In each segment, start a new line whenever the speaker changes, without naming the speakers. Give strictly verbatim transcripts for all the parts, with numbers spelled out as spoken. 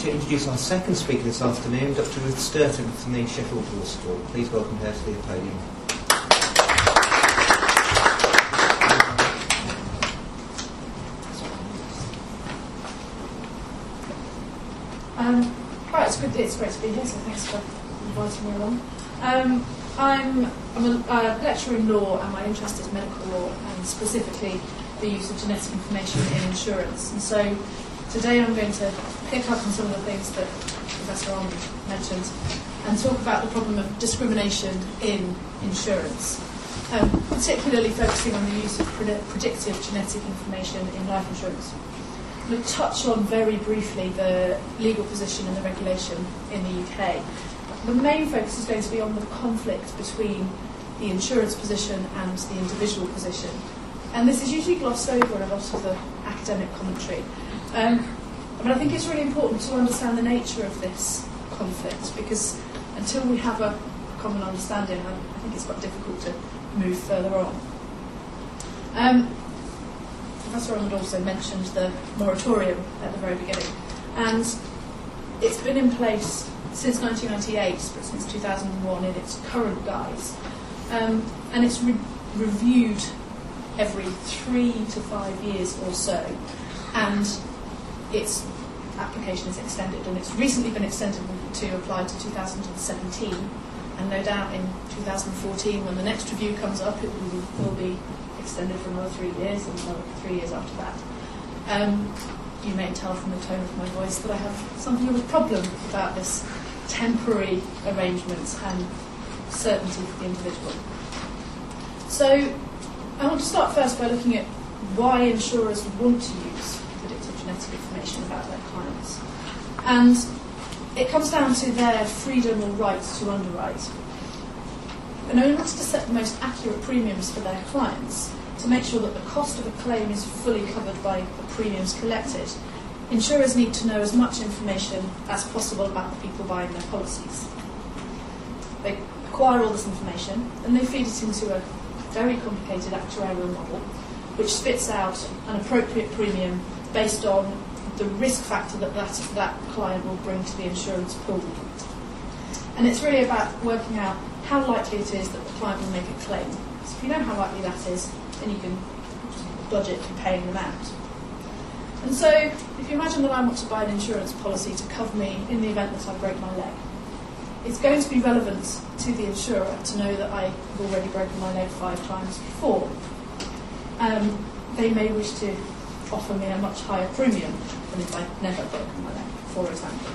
to introduce our second speaker this afternoon, Doctor Ruth Sturton from the Sheffield Law School. Please welcome her to the podium.
Um, right, it's good. It's great to be here. So thanks for inviting me along. Um, I'm I'm a uh, lecturer in law, and my interest is medical law, and specifically the use of genetic information in insurance. And so today I'm going to pick up on some of the things that Professor Arnold mentioned and talk about the problem of discrimination in insurance, um, particularly focusing on the use of pred- predictive genetic information in life insurance. I'm going to touch on very briefly the legal position and the regulation in the U K. The main focus is going to be on the conflict between the insurance position and the individual position. And this is usually glossed over in a lot of the academic commentary. Um, but I think it's really important to understand the nature of this conflict, because until we have a common understanding, I, I think it's quite difficult to move further on. Um, Professor Arnold also mentioned the moratorium at the very beginning, and it's been in place since nineteen ninety-eight, but since two thousand one in its current guise, um, and it's re- reviewed every three to five years or so, and its application is extended, and it's recently been extended to apply to two thousand seventeen, and no doubt in two thousand fourteen, when the next review comes up, it will, will be extended for another three years and another three years after that. Um, you may tell from the tone of my voice that I have something of a problem about this temporary arrangement and certainty for the individual. So I want to start first by looking at why insurers want to use predictive genetic information about their clients. And it comes down to their freedom or right to underwrite. And in order to set the most accurate premiums for their clients, to make sure that the cost of a claim is fully covered by the premiums collected, insurers need to know as much information as possible about the people buying their policies. They acquire all this information and they feed it into a very complicated actuarial model, which spits out an appropriate premium based on the risk factor that that, that client will bring to the insurance pool. And it's really about working out how likely it is that the client will make a claim. So if you know how likely that is, then you can budget for paying them out. And so if you imagine that I want to buy an insurance policy to cover me in the event that I break my leg, it's going to be relevant to the insurer to know that I have already broken my leg five times before. Um, they may wish to offer me a much higher premium than if I'd never broken my leg, for example.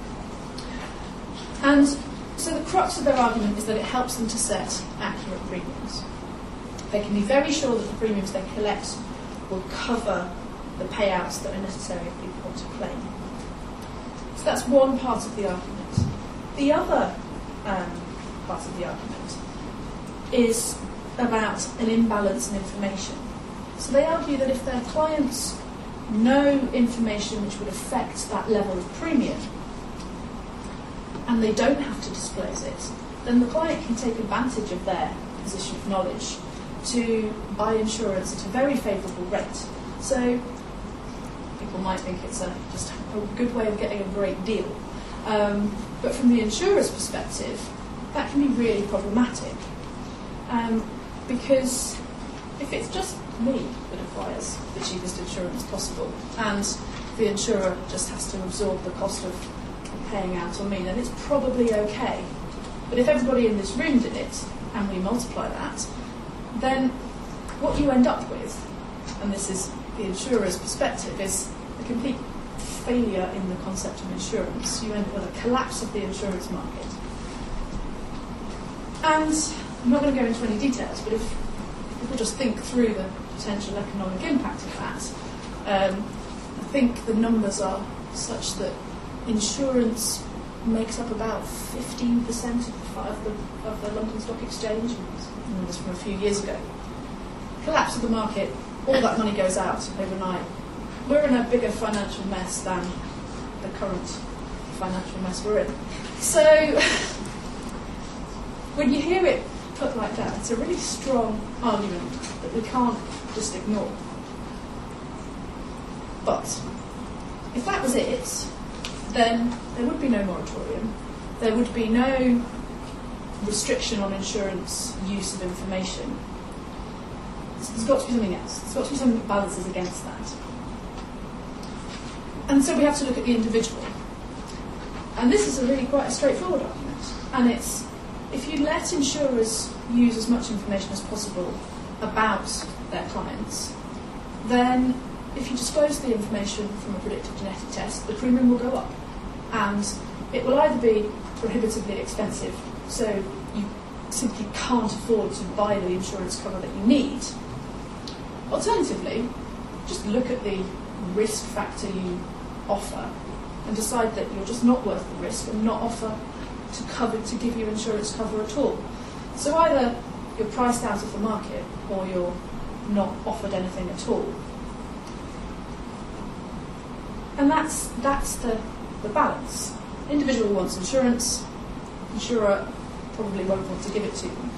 And so the crux of their argument is that it helps them to set accurate premiums. They can be very sure that the premiums they collect will cover the payouts that are necessary if people want to claim. So that's one part of the argument. The other um, part of the argument is about an imbalance in information. So they argue that if their clients know information which would affect that level of premium, and they don't have to disclose it, then the client can take advantage of their position of knowledge to buy insurance at a very favourable rate. So people might think it's a, just a good way of getting a great deal. Um, but from the insurer's perspective, that can be really problematic. Um, because if it's just me that acquires the cheapest insurance possible, and the insurer just has to absorb the cost of paying out on me, then it's probably okay. But if everybody in this room did it, and we multiply that, then what you end up with, and this is the insurer's perspective, is a complete failure in the concept of insurance. You end up with a collapse of the insurance market. And I'm not going to go into any details, but if people just think through the potential economic impact of that, um, I think the numbers are such that insurance makes up about fifteen percent of the, of the, of the London Stock Exchange. Numbers from a few years ago. Collapse of the market, all that money goes out overnight. We're in a bigger financial mess than the current financial mess we're in. So, when you hear it put like that, it's a really strong argument that we can't just ignore. But, if that was it, then there would be no moratorium. There would be no restriction on insurance use of information. So there's got to be something else. There's got to be something that balances against that. And so we have to look at the individual. And this is a really quite a straightforward argument. And it's, if you let insurers use as much information as possible about their clients, then if you disclose the information from a predictive genetic test, the premium will go up. And it will either be prohibitively expensive, so you simply can't afford to buy the insurance cover that you need. Alternatively, just look at the risk factor you offer and decide that you're just not worth the risk and not offer to cover to give you insurance cover at all. So either you're priced out of the market or you're not offered anything at all. And that's that's the, the balance. Individual wants insurance, insurer probably won't want to give it to them.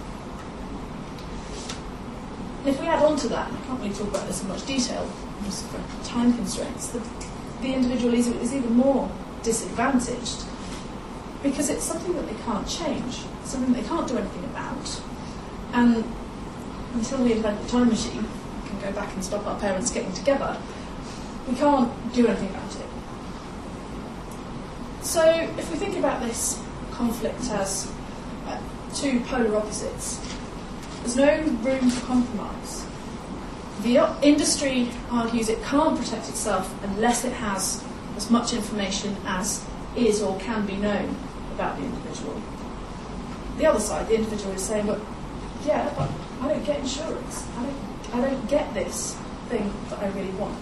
And if we add on to that, and I can't really talk about this in much detail, just for time constraints, the, the individual is, is even more disadvantaged because it's something that they can't change, something they can't do anything about. And until we invent the time machine, we can go back and stop our parents getting together, we can't do anything about it. So if we think about this conflict as uh, two polar opposites, there's no room for compromise. The uh, industry argues it can't protect itself unless it has as much information as is or can be known about the individual. The other side, the individual, is saying, well, yeah, but I don't get insurance. I don't, I don't get this thing that I really want.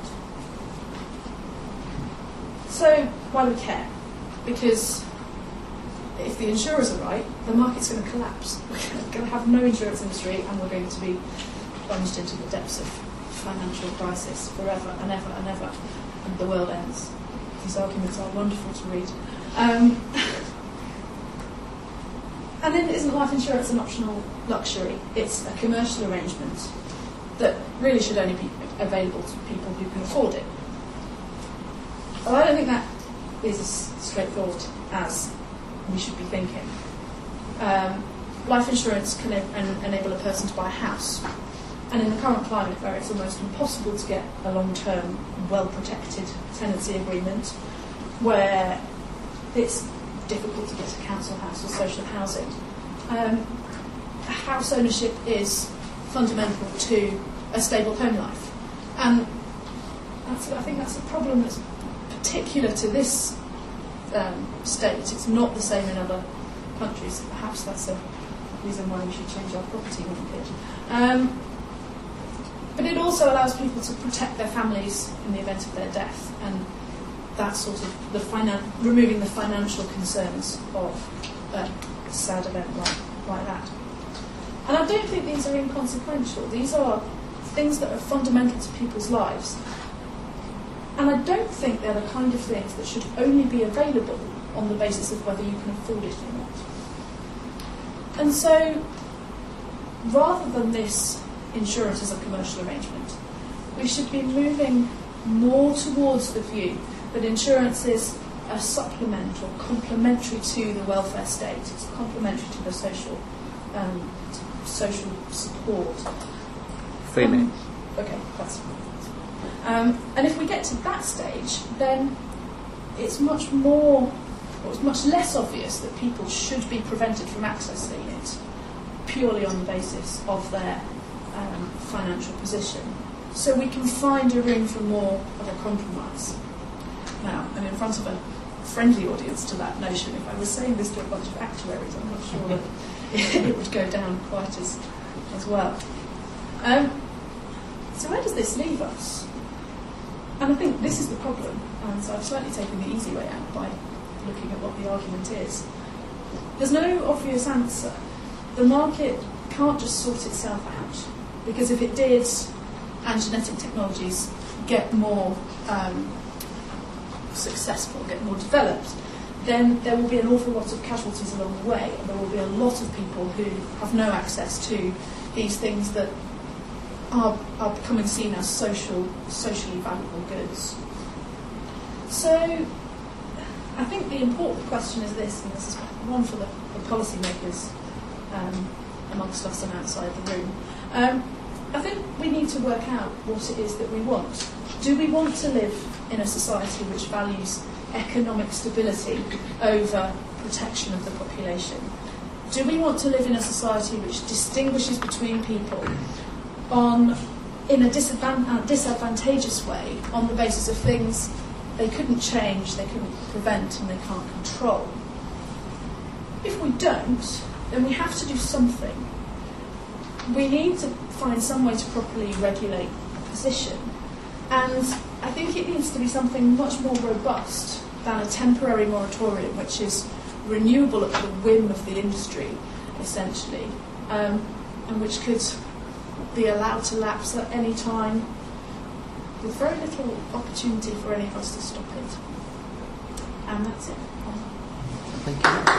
So why do we care? Because if the insurers are right, the market's going to collapse. We're going to have no insurance industry and we're going to be plunged into the depths of financial crisis forever and ever and ever, and the world ends. These arguments are wonderful to read. Um, and then isn't life insurance an optional luxury? It's a commercial arrangement that really should only be available to people who can afford it. Well, I don't think that is as straightforward as we should be thinking. Um, life insurance can en- enable a person to buy a house. And in the current climate where it's almost impossible to get a long-term, well-protected tenancy agreement, where it's difficult to get a council house or social housing, um, house ownership is fundamental to a stable home life. And that's, I think that's a problem that's particular to this um, state. It's not the same in other countries. Perhaps that's a reason why we should change our property mortgage. Um, but it also allows people to protect their families in the event of their death, and that's sort of the finan- removing the financial concerns of a sad event like, like that. And I don't think these are inconsequential. These are things that are fundamental to people's lives. And I don't think they're the kind of things that should only be available on the basis of whether you can afford it or not. And so, rather than this insurance as a commercial arrangement, we should be moving more towards the view that insurance is a supplement or complementary to the welfare state. It's complementary to the social um, social support.
Three
um,
minutes.
Okay, that's Um, and if we get to that stage, then it's much more, or it's much less obvious that people should be prevented from accessing it purely on the basis of their um, financial position. So we can find a room for more of a compromise. Now, I'm in front of a friendly audience to that notion. If I was saying this to a bunch of actuaries, I'm not sure that it would go down quite as, as well. Um, so where does this leave us? And I think this is the problem, and so I've slightly taken the easy way out by looking at what the argument is. There's no obvious answer. The market can't just sort itself out, because if it did, and genetic technologies get more um, successful, get more developed, then there will be an awful lot of casualties along the way, and there will be a lot of people who have no access to these things that Are, are becoming seen as social, socially valuable goods. So I think the important question is this, and this is one for the, the policymakers um, amongst us and outside the room. Um, I think we need to work out what it is that we want. Do we want to live in a society which values economic stability over protection of the population? Do we want to live in a society which distinguishes between people on, in a disadvan- disadvantageous way on the basis of things they couldn't change, they couldn't prevent, and they can't control? If we don't, then we have to do something. We need to find some way to properly regulate the position. And I think it needs to be something much more robust than a temporary moratorium, which is renewable at the whim of the industry, essentially, um, and which could be allowed to lapse at any time with very little opportunity for any of us to stop it. And that's it.
Thank you.